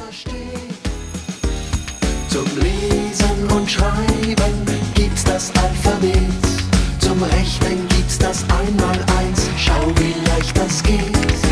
versteht. Zum Lesen und Schreiben gibt's das Alphabet, zum Rechnen gibt's das Einmaleins. Schau, wie leicht das geht.